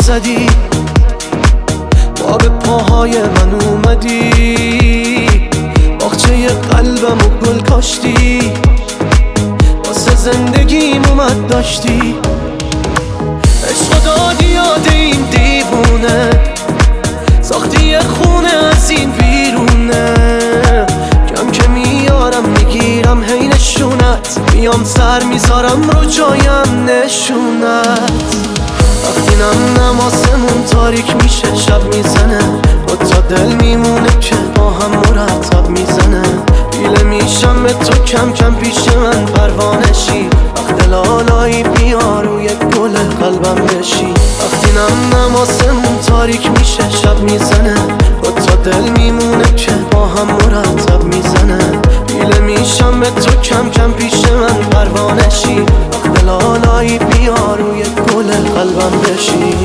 زدی، با به پاهای من اومدی، باغچه قلبمو گل کاشتی، واسه زندگیم اومد داشتی. عشق دادی یاد این دیوونه، ساختی یه خونه از این بیرونه، کم که میارم میگیرم هی نشونت، میام سر میذارم رو جایم نشونت. وقتی نم آسمون تاریک میشه شب میزنه، دوتا دل میمونه که با هم مرتب میزنه، پیله میشم به تو کم کم پیش من پروانشی، وقت لالایی بیا روی گل قلبم بشی. وقتی نم آسمون تاریک میشه شب میزنه، دوتا دل میمونه که با هم مرتب میزنه، پیله میشم به تو کم کم پیش من پروانشی، وقت لالایی بیا روی گل قلبم بشی.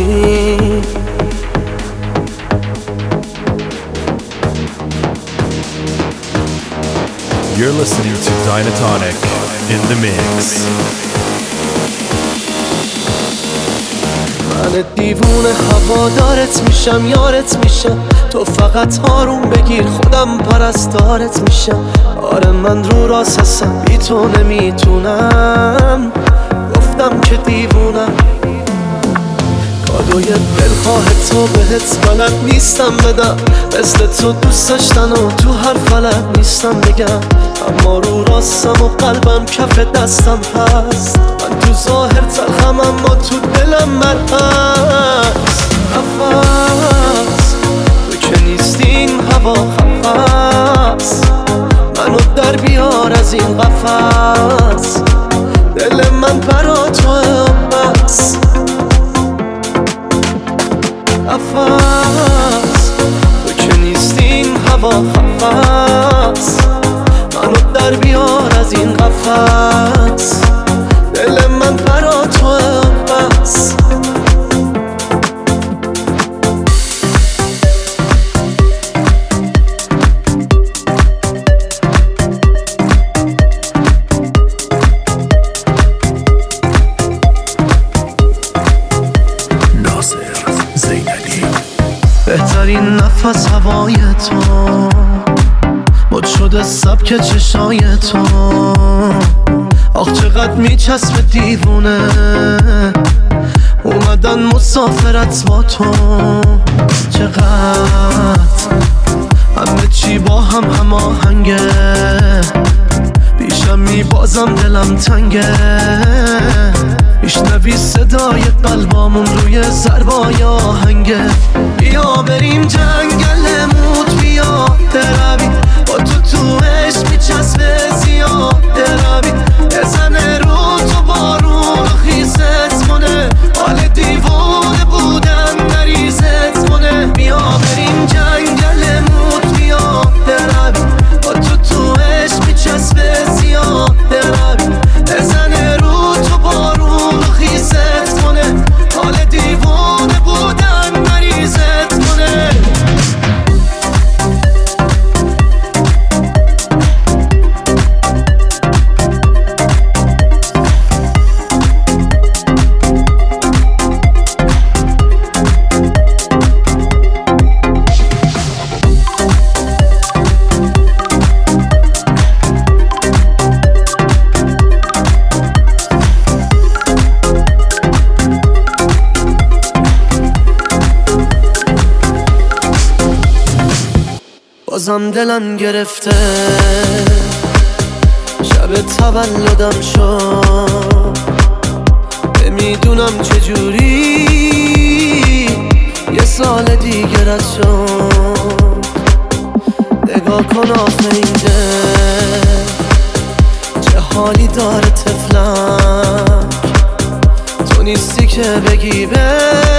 You're listening to Dynatonic in the mix. من دیوونه هوادارت میشم، یارت میشم، تو فقط آروم بگیر خودم پرستارت میشم. آره من رو راست هستم، بی تو نمیتونم، گفتم که دیوونم. کادوی دلخواه تو بهت بلد نیستم بدم، مثل تو دوست داشتن و تو هر فلک نیستم بگم، اما رو راستم و قلبم کف دستم هست. من تو ظاهر تلخم اما تو دلم مرهست. نفس تو که نیستی این هوا خفست، منو در بیار از این قفس، دل من برا توه بس. نفس تو که نیستی این هوا خفست، منو در بیار از این قفس، دل من برا توه بس. بهترین نفس هوای تو، مد شده سبک چشای تو، آخ چقدر میچسبه دیوونه، اومدن مسافرت با تو. چقدر همه چی با هم هماهنگه، پیشم میبازم دلم تنگه، میشنوی صدای قلبامون روی ضربای آهنگه. بیا بریم جنگل بیا روی، با تو عشق میچسبه زیاده روی، بزنه رو تو بارون خیزت کنه، حال دیوونه بودن نریزت کنه. بیا بریم جنگل بیا روی، با تو عشق میچسبه زیاده روی، بزنه رو تو بارون خیزت کنه، حال دیوونه بودن نریزت کنه. بازم دلم گرفته، شب تولدم شد، نمیدونم چجوری یه سال دیگه رد شد. نگاه کن آخه این دل چه حالی داره تفلک، تو نیستی که بگی به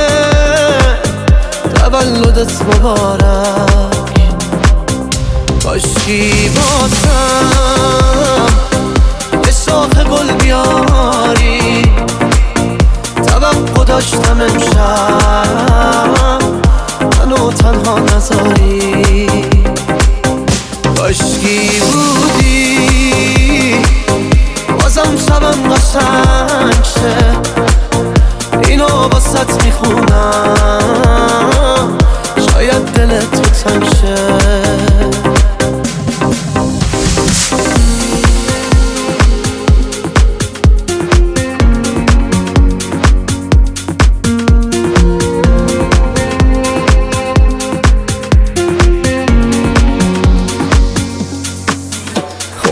تولدت مبارک. کاشکی واسم یه شاخ گل بیاری، توقع داشتم امشب منو تنها نذاری. کاشکی بودی بازم شبم قشنگ شه، اینو واسط میخونم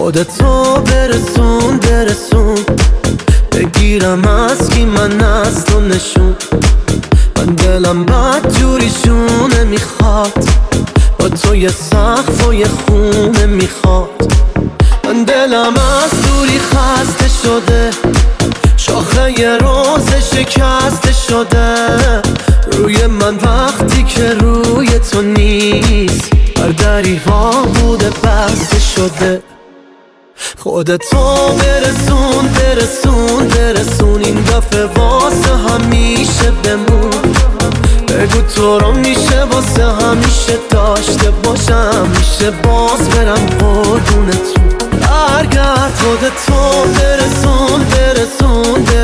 خودتو برسون بگیرم از کی من از تو نشون. من دلم بد جوریشونه میخواد، با تو یه سقف و یه خونه میخواد. من دلم از دوری خسته شده، شاخه یه روز شکسته شده. روی من وقتی که روی تو نیست، بر دریوا بوده بسته شده. خودتو برسون این دفعه واسه همیشه بمون. بگو تو رو میشه واسه همیشه داشته باشم، میشه باز برم قربونتون. برگرد خودتو برسون